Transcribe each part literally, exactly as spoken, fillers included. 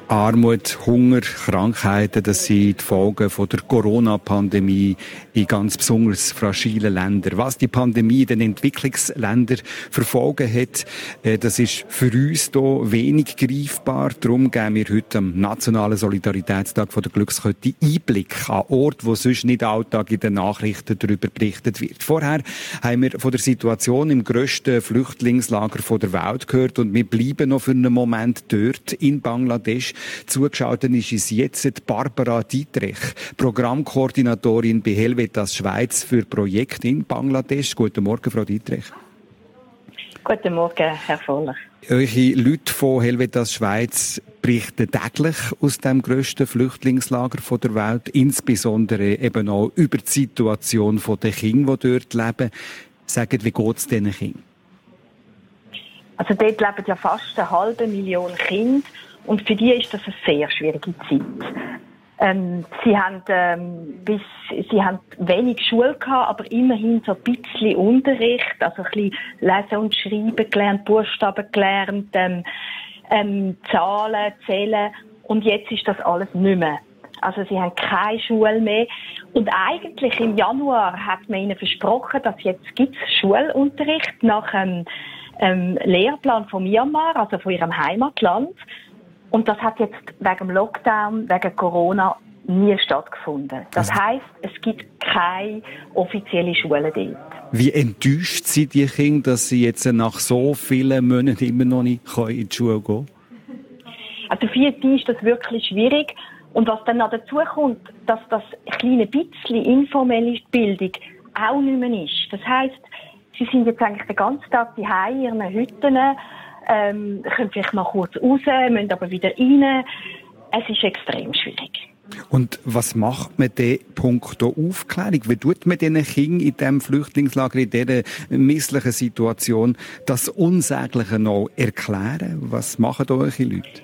Armut, Hunger, Krankheiten, das sind die Folgen von der Corona-Pandemie in ganz besonders fragilen Ländern. Was die Pandemie in den Entwicklungsländern verfolgen hat, das ist für uns hier wenig greifbar. Darum geben wir heute am Nationalen Solidaritätstag von der Glückskette Einblick an Orte, wo sonst nicht alltag in den Nachrichten darüber berichtet wird. Vorher haben wir von der Situation im grössten Flüchtlingslager der Welt gehört und wir bleiben noch für einen Moment dort in Bangladesch. Zugeschaltet ist uns jetzt Barbara Dietrich, Programmkoordinatorin bei Helvetas Schweiz für Projekte in Bangladesch. Guten Morgen, Frau Dietrich. Guten Morgen, Herr Voller. Eure Leute von Helvetas Schweiz berichten täglich aus dem grössten Flüchtlingslager der Welt, insbesondere eben auch über die Situation der Kinder, die dort leben. Sagt, wie geht es diesen Kindern? Also dort leben ja fast eine halbe Million Kinder. Und für die ist das eine sehr schwierige Zeit. Ähm, sie haben, ähm, bis, sie haben wenig Schule gehabt, aber immerhin so ein bisschen Unterricht, also ein bisschen Lesen und Schreiben gelernt, Buchstaben gelernt, ähm, ähm, Zahlen, Zählen. Und jetzt ist das alles nicht mehr. Also sie haben keine Schule mehr. Und eigentlich im Januar hat man ihnen versprochen, dass jetzt gibt's Schulunterricht nach dem ähm, Lehrplan von Myanmar, also von ihrem Heimatland. Und das hat jetzt wegen dem Lockdown, wegen Corona nie stattgefunden. Das heisst, es gibt keine offizielle Schule dort. Wie enttäuscht sind die Kinder, dass sie jetzt nach so vielen Monaten immer noch nicht in die Schule gehen können? Also für die ist das wirklich schwierig. Und was dann noch dazu kommt, dass das kleine bisschen informelle Bildung auch nicht mehr ist. Das heisst, sie sind jetzt eigentlich den ganzen Tag daheim in ihren Hütten, ähm, können vielleicht noch kurz raus, müssen aber wieder rein. Es ist extrem schwierig. Und was macht man denn punkto Aufklärung? Wie tut man diesen Kindern in diesem Flüchtlingslager, in dieser misslichen Situation, das Unsägliche noch erklären? Was machen da eure Leute?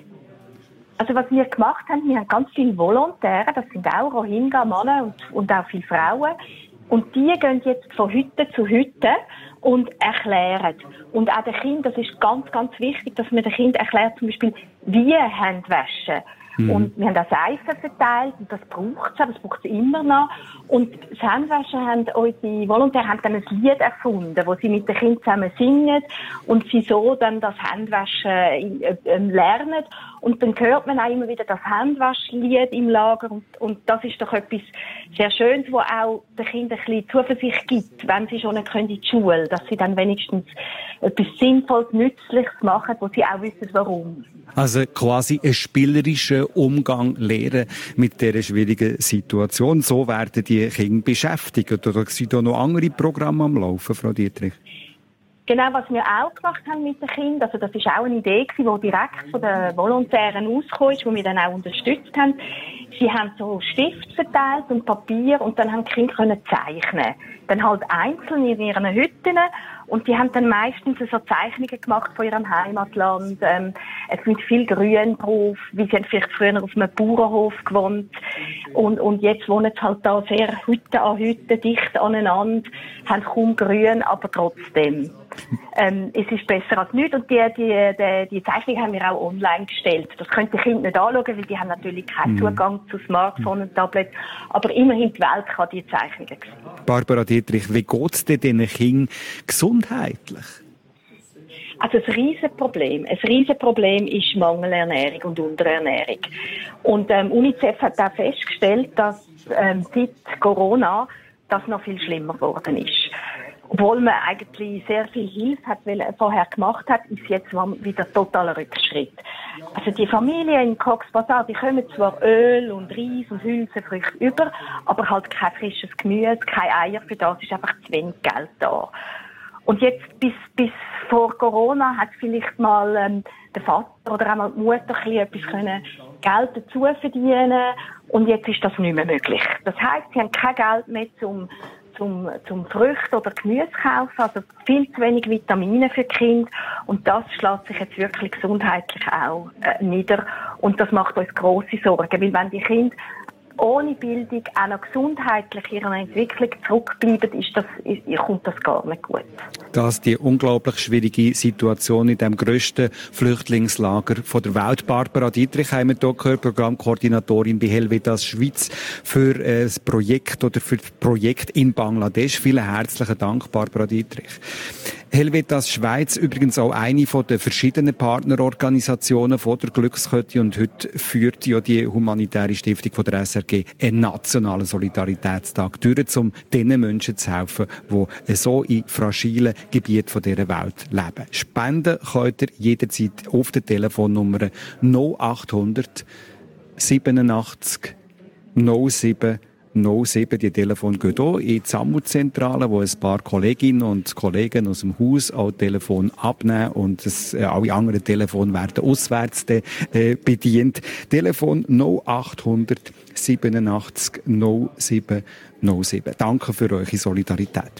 Also was wir gemacht haben, wir haben ganz viele Volontäre, das sind auch Rohingya-Männer und, und auch viele Frauen. Und die gehen jetzt von Hütte zu Hütte und erklären. Und auch den Kindern, das ist ganz, ganz wichtig, dass man den Kindern erklärt, zum Beispiel, wie Hände waschen. Mhm. Und wir haben auch Seife verteilt, und das braucht es, das braucht es immer noch. Und das Handwaschen haben unsere Volontäre haben dann ein Lied erfunden, wo sie mit den Kindern zusammen singen und sie so dann das Handwaschen äh, lernen. Und dann hört man auch immer wieder das Handwaschlied im Lager. Und, und das ist doch etwas sehr Schönes, wo auch den Kindern ein bisschen Zuversicht gibt, wenn sie schon nicht können in die Schule, dass sie dann wenigstens etwas Sinnvolles, Nützliches machen, wo sie auch wissen, warum. Also quasi einen spielerischen Umgang lernen mit dieser schwierigen Situation. So werden die Kinder beschäftigt. Oder sind da noch andere Programme am Laufen, Frau Dietrich? Genau, was wir auch gemacht haben mit den Kindern, also das ist auch eine Idee gewesen, die direkt von den Volontären ausgekommen ist, die wir dann auch unterstützt haben. Sie haben so Stift verteilt und Papier und dann haben die Kinder können zeichnen. Dann halt einzeln in ihren Hütten und die haben dann meistens so Zeichnungen gemacht von ihrem Heimatland. Ähm, es sind viel Grün drauf, wie sie haben vielleicht früher auf einem Bauernhof gewohnt und, und jetzt wohnen sie halt da sehr Hütte an Hütte, dicht aneinander, haben kaum Grün, aber trotzdem. Ähm, es ist besser als nichts und die, die, die, die Zeichnung haben wir auch online gestellt. Das können die Kinder nicht anschauen, weil die haben natürlich keinen Zugang zu Smartphone und Tablet. Aber immerhin die Welt kann die Zeichnungen sehen. Barbara Dietrich, wie geht es denn diesen Kindern gesundheitlich? Also ein Riesenproblem. Ein Riesenproblem ist Mangelernährung und Unterernährung. Und ähm, UNICEF hat auch festgestellt, dass ähm, seit Corona das noch viel schlimmer geworden ist. Obwohl man eigentlich sehr viel Hilfe hat, weil er vorher gemacht hat, ist jetzt wieder totaler Rückschritt. Also die Familien in Cox's Bazar, die kommen zwar Öl und Reis und Hülsenfrüchte über, aber halt kein frisches Gemüse, keine Eier, für das ist einfach zu wenig Geld da. Und jetzt bis, bis vor Corona hat vielleicht mal ähm, der Vater oder auch mal die Mutter ein bisschen etwas können Geld dazu verdienen und jetzt ist das nicht mehr möglich. Das heisst, sie haben kein Geld mehr zum Zum, zum Früchte oder Gemüse kaufen, also viel zu wenig Vitamine für die Kinder und das schlägt sich jetzt wirklich gesundheitlich auch äh, nieder und das macht uns grosse Sorgen, weil wenn die Kinder ohne Bildung auch noch gesundheitlich in ihrer Entwicklung zurückbleiben, ist das, ist, kommt das gar nicht gut. Dass die unglaublich schwierige Situation in dem grössten Flüchtlingslager von der Welt. Barbara Dietrich haben wir hier gehört, Programmkoordinatorin bei Helvetas Schweiz für äh, das Projekt oder für das Projekt in Bangladesch. Vielen herzlichen Dank, Barbara Dietrich. Helvetas Schweiz, übrigens auch eine von den verschiedenen Partnerorganisationen von der Glückskette, und heute führt ja die humanitäre Stiftung von der S R G einen nationalen Solidaritätstag durch, um den Menschen zu helfen, die so in fragilen Gebieten dieser Welt leben. Spenden könnt ihr jederzeit auf der Telefonnummer null acht hundert siebenundachtzig null sieben null sieben. Die Telefon geht hier in die Sammelzentrale, wo ein paar Kolleginnen und Kollegen aus dem Haus auch Telefon abnehmen, und das, äh, alle anderen Telefone werden auswärts de, äh, bedient. Telefon null acht hundert siebenundachtzig null sieben null sieben. Danke für eure Solidarität.